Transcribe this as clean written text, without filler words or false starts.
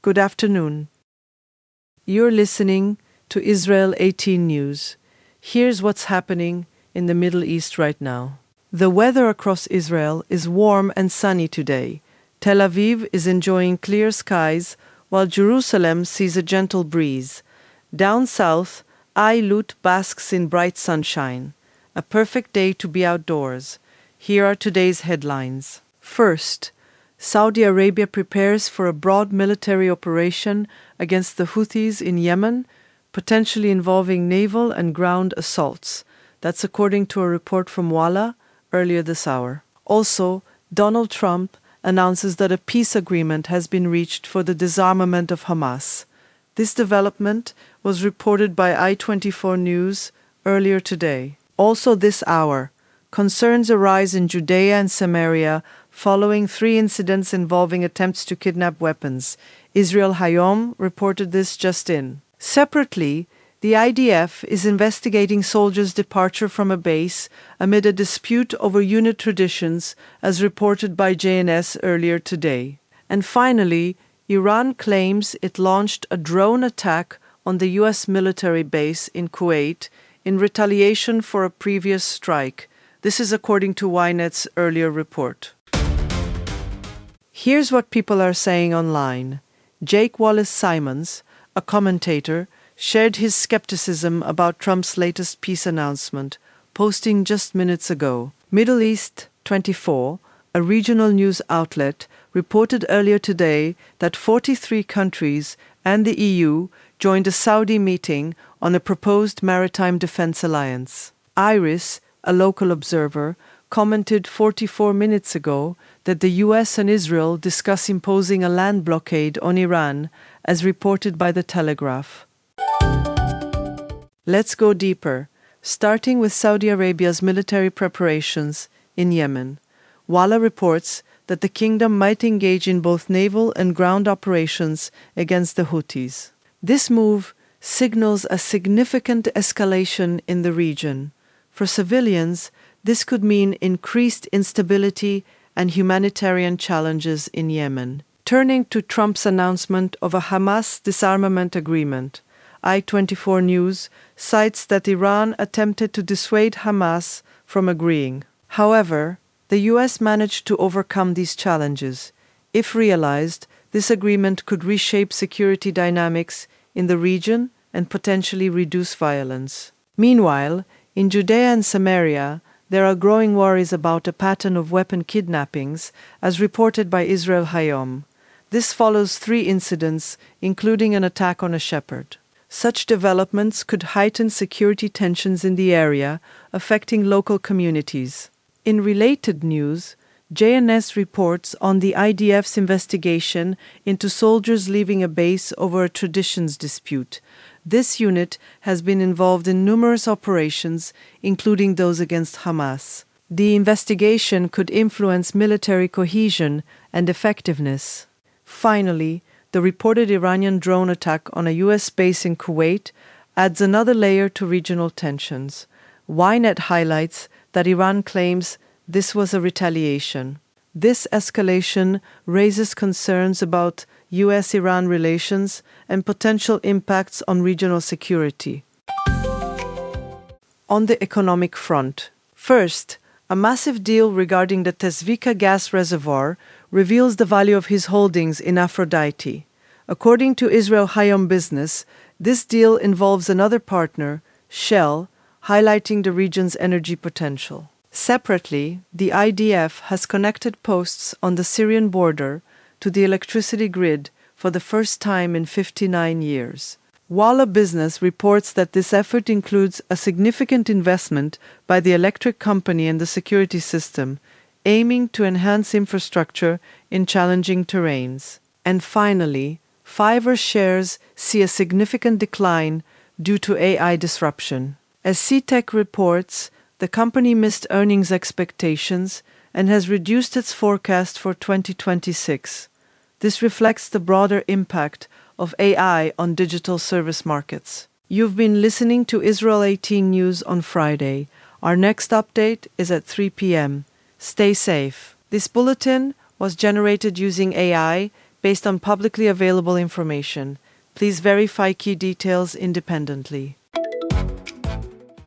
Good afternoon. You're listening to Israel 18 News. Here's what's happening in the Middle East right now. The weather across Israel is warm and sunny today. Tel Aviv is enjoying clear skies, while Jerusalem sees a gentle breeze. Down south, Eilut basks in bright sunshine. A perfect day to be outdoors. Here are today's headlines. First, Saudi Arabia prepares for a broad military operation against the Houthis in Yemen, potentially involving naval and ground assaults. That's according to a report from Walla earlier this hour. Also, Donald Trump announces that a peace agreement has been reached for the disarmament of Hamas. This development was reported by I24 News earlier today. Also this hour, concerns arise in Judea and Samaria following 3 incidents involving attempts to kidnap weapons. Israel Hayom reported this just in. Separately, the IDF is investigating soldiers' departure from a base amid a dispute over unit traditions, as reported by JNS earlier today. And finally, Iran claims it launched a drone attack on the U.S. military base in Kuwait in retaliation for a previous strike. This is according to Ynet's earlier report. Here's what people are saying online. Jake Wallace-Simons, a commentator, shared his skepticism about Trump's latest peace announcement, posting just minutes ago. Middle East 24, a regional news outlet, reported earlier today that 43 countries and the EU joined a Saudi meeting on a proposed maritime defense alliance. Iris, a local observer, commented 44 minutes ago that the US and Israel discuss imposing a land blockade on Iran, as reported by The Telegraph. Let's go deeper, starting with Saudi Arabia's military preparations in Yemen. Walla reports that the kingdom might engage in both naval and ground operations against the Houthis. This move signals a significant escalation in the region. For civilians, this could mean increased instability and humanitarian challenges in Yemen. Turning to Trump's announcement of a Hamas disarmament agreement, I24 News cites that Iran attempted to dissuade Hamas from agreeing. However, the U.S. managed to overcome these challenges. If realized, this agreement could reshape security dynamics in the region and potentially reduce violence. Meanwhile, in Judea and Samaria, there are growing worries about a pattern of weapon kidnappings, as reported by Israel Hayom. This follows 3 incidents, including an attack on a shepherd. Such developments could heighten security tensions in the area, affecting local communities. In related news, JNS reports on the IDF's investigation into soldiers leaving a base over a traditions dispute. This unit has been involved in numerous operations, including those against Hamas. The investigation could influence military cohesion and effectiveness. Finally, the reported Iranian drone attack on a U.S. base in Kuwait adds another layer to regional tensions. Ynet highlights that Iran claims this was a retaliation. This escalation raises concerns about U.S.-Iran relations and potential impacts on regional security. On the economic front, first, a massive deal regarding the Tezvika gas reservoir reveals the value of his holdings in Aphrodite. According to Israel Hayom Business, this deal involves another partner, Shell, highlighting the region's energy potential. Separately, the IDF has connected posts on the Syrian border to the electricity grid for the first time in 59 years. Walla Business reports that this effort includes a significant investment by the electric company and the security system, aiming to enhance infrastructure in challenging terrains. And finally, Fiverr shares see a significant decline due to AI disruption. As CTech reports, the company missed earnings expectations and has reduced its forecast for 2026. This reflects the broader impact of AI on digital service markets. You've been listening to Israel 18 News on Friday. Our next update is at 3 p.m. Stay safe. This bulletin was generated using AI based on publicly available information. Please verify key details independently.